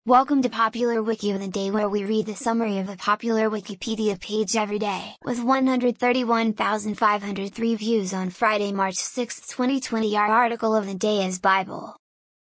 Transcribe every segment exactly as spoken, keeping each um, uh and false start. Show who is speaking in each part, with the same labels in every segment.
Speaker 1: Welcome to Popular Wiki of the Day, where we read the summary of a popular Wikipedia page every day. With one hundred thirty-one thousand five hundred three views on Friday, March sixth, twenty twenty, our article of the day is Bible.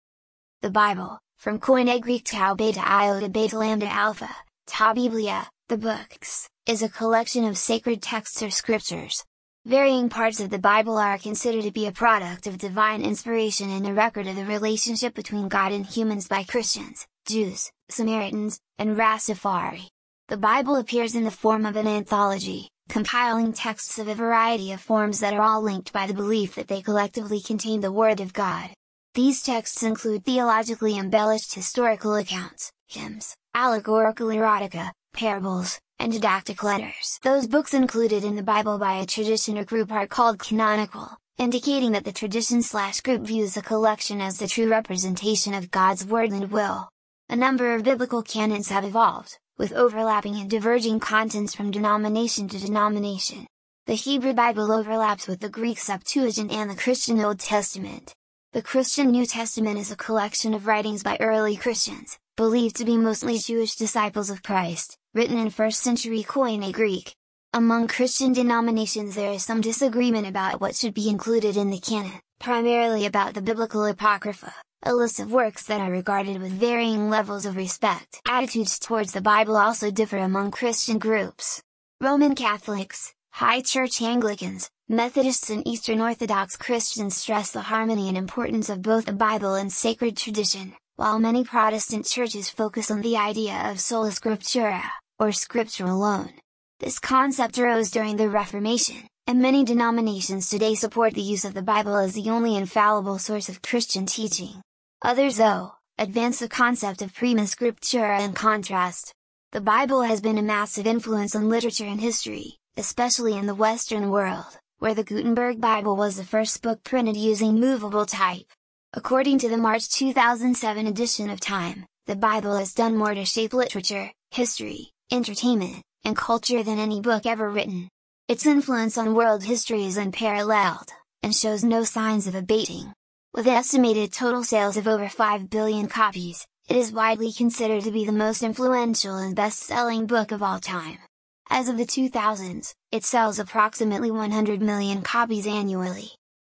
Speaker 1: The Bible, from Koine Greek Tau Beta Iota Beta Lambda Alpha, Ta Biblia, the books, is a collection of sacred texts or scriptures. Varying parts of the Bible are considered to be a product of divine inspiration and a record of the relationship between God and humans by Christians, Jews, Samaritans, and Rastafari. The Bible appears in the form of an anthology, compiling texts of a variety of forms that are all linked by the belief that they collectively contain the Word of God. These texts include theologically embellished historical accounts, hymns, allegorical erotica, parables, and didactic letters. Those books included in the Bible by a tradition or group are called canonical, indicating that the tradition/group views a collection as the true representation of God's word and will. A number of biblical canons have evolved, with overlapping and diverging contents from denomination to denomination. The Hebrew Bible overlaps with the Greek Septuagint and the Christian Old Testament. The Christian New Testament is a collection of writings by early Christians, believed to be mostly Jewish disciples of Christ, written in first century Koine Greek. Among Christian denominations there is some disagreement about what should be included in the canon, primarily about the biblical Apocrypha, a list of works that are regarded with varying levels of respect. Attitudes towards the Bible also differ among Christian groups. Roman Catholics, High Church Anglicans, Methodists and Eastern Orthodox Christians stress the harmony and importance of both the Bible and sacred tradition, while many Protestant churches focus on the idea of sola scriptura, or scripture alone. This concept arose during the Reformation, and many denominations today support the use of the Bible as the only infallible source of Christian teaching. Others, though, advance the concept of prima scriptura in contrast. The Bible has been a massive influence on literature and history, especially in the Western world, where the Gutenberg Bible was the first book printed using movable type. According to the March two thousand seven edition of Time, the Bible has done more to shape literature, history, entertainment, and culture than any book ever written. Its influence on world history is unparalleled, and shows no signs of abating. With estimated total sales of over five billion copies, it is widely considered to be the most influential and best-selling book of all time. As of the two thousands, it sells approximately one hundred million copies annually.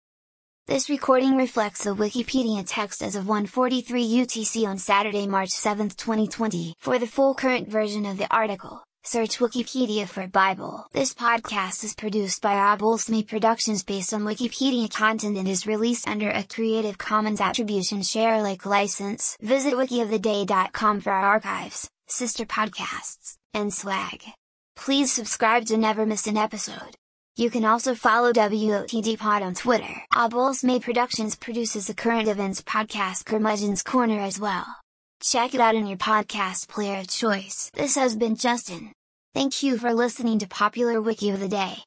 Speaker 1: This recording reflects the Wikipedia text as of one forty-three U T C on Saturday, March seventh, twenty twenty. For the full current version of the article, search Wikipedia for Bible. This podcast is produced by Abolsme Productions based on Wikipedia content and is released under a Creative Commons Attribution Share Alike license. Visit wiki of the day dot com for our archives, sister podcasts, and swag. Please subscribe to never miss an episode. You can also follow W O T D Pod on Twitter. Abolsme Productions produces the current events podcast Curmudgeon's Corner as well. Check it out in your podcast player of choice. This has been Justin. Thank you for listening to Popular Wiki of the Day.